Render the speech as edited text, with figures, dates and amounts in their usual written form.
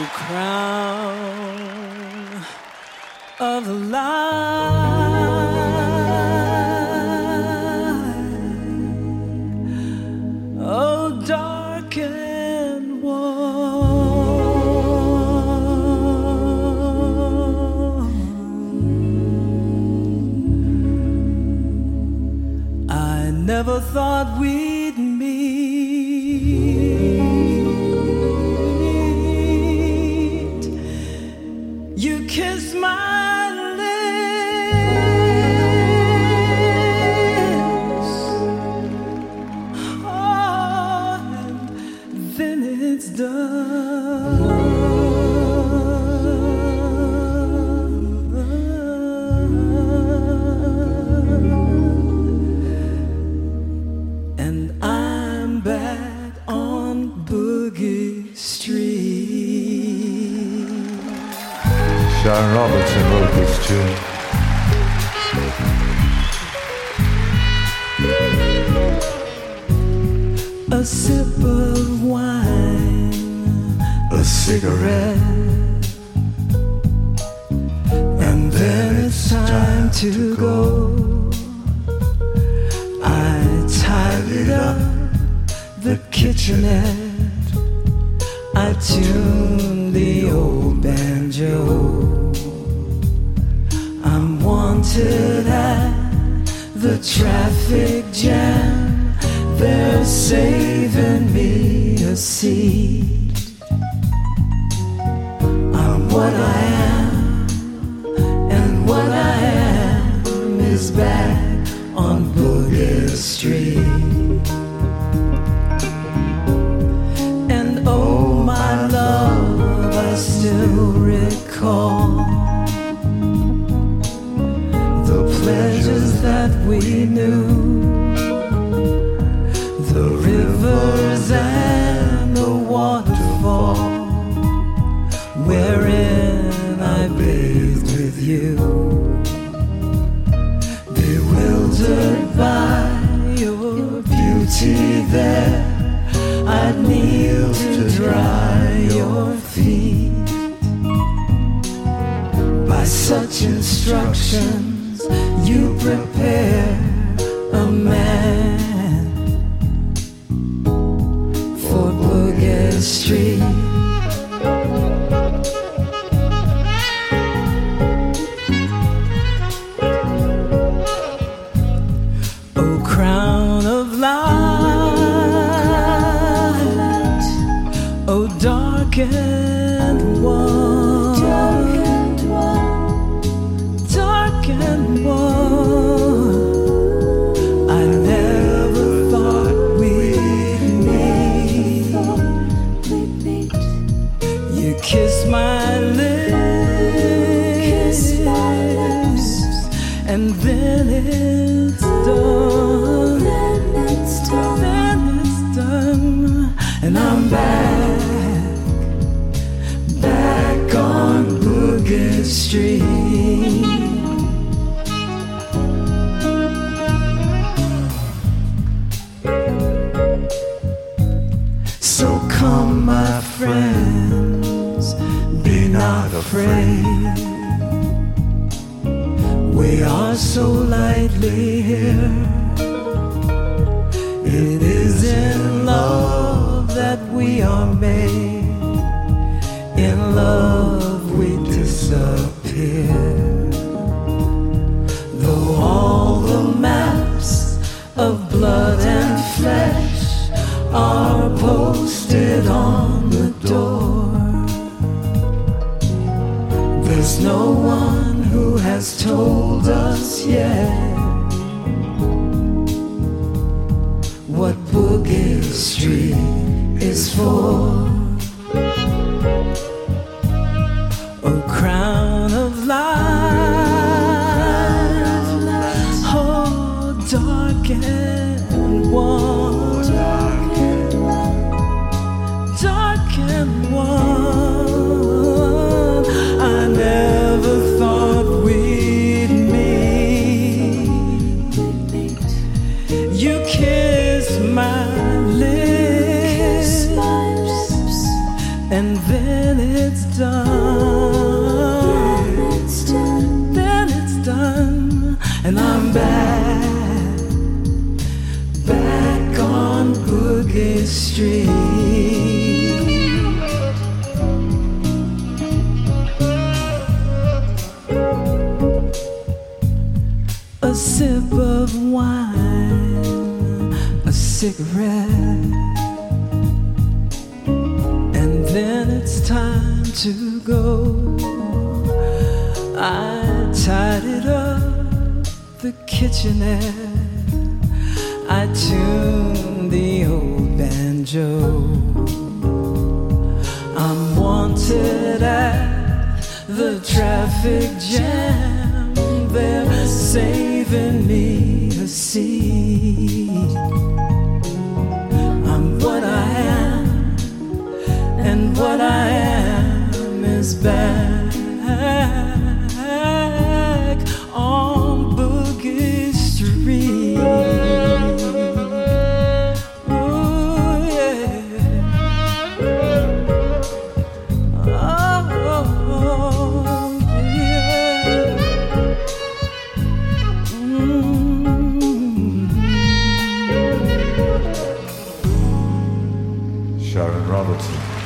crown of light, oh dark and warm. I never thought we'd meet. You kiss my lips, oh, and then it's done. And I'm back on Boogie Street. Sharon Robertson wrote this tune. A sip of wine, A cigarette, and then it's time to go. I tidied up the kitchenette, I tuned the old banjo. I'm wanted at the traffic jam, they're saving me a seat. I'm what I am, and what I am is back on Boogie Street. And oh my love, I still recall the pleasures that we knew, the rivers and the waterfall wherein I bathed with you, bewildered by your beauty there. I'd kneel to dry your feet. By such instructions you prepare a man for Boogie Street. Oh crown of light, oh dark and warm, dark and warm. I never thought we'd meet. You kiss my lips, and then it's done. Then it's done, and I'm back on Boogie Street. So come, my friends, be not afraid. We are so lightly here. It is in love that we are made. In love we disappear. Though all the maps of blood and flesh are posted on the door, there's no one who has told us yet what Boogie Street is for. Oh crown of light, oh dark and warm, dark and warm. I never thought we'd meet. You kiss my lips, and then it it's done, then it's done, and I'm back on Boogie Street. A sip of wine, a cigarette, and then it's time to go. I tidied up the kitchenette, I tuned the old banjo. I'm wanted at the traffic jam, they're saving me a seat. I'm what I am, and what I am is back on Boogie Street. Ooh, yeah. Oh, yeah. Sharon Robertson.